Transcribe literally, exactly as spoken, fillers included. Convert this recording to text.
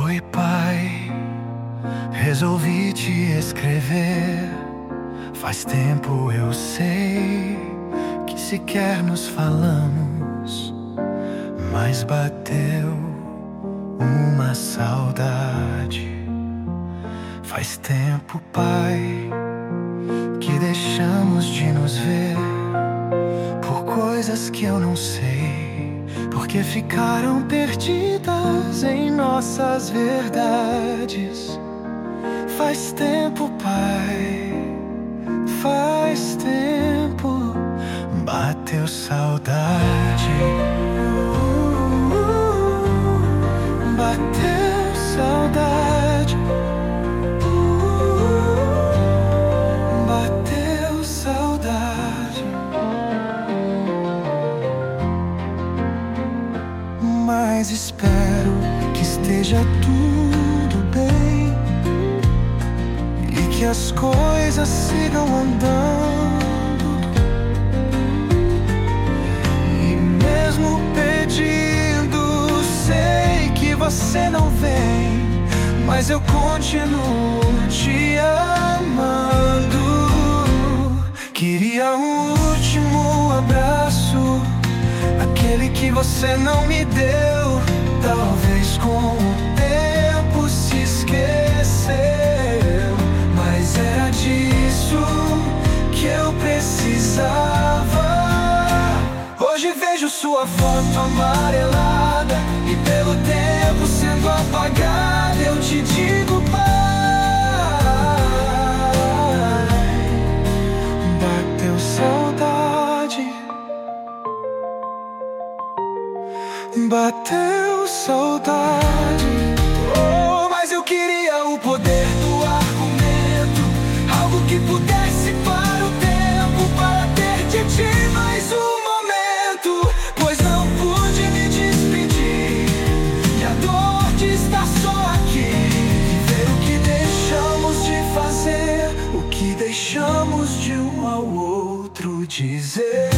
Oi, pai, resolvi te escrever. Faz tempo eu sei que sequer nos falamos, mas bateu uma saudade. Faz tempo, pai, que deixamos de nos ver, por coisas que eu não sei, porque ficaram perdidas em nossas verdades. Faz tempo, pai, faz tempo, bateu saudade. Bateu saudade. Bateu saudade. Mas espero que esteja tudo bem e que as coisas sigam andando. E mesmo pedindo, sei que você não vem, mas eu continuo te amando. Queria um último abraço, aquele que você não me deu. Talvez com o tempo se esqueceu, mas era disso que eu precisava. Hoje vejo sua foto amarelada e pelo tempo sendo apagada, eu te digo, pai, bateu saudade. Bateu saudade. Oh, mas eu queria o poder do argumento, algo que pudesse parar o tempo para ter de ti mais um momento, pois não pude me despedir e a dor de estar só aqui, ver o que deixamos de fazer, o que deixamos de um ao outro dizer.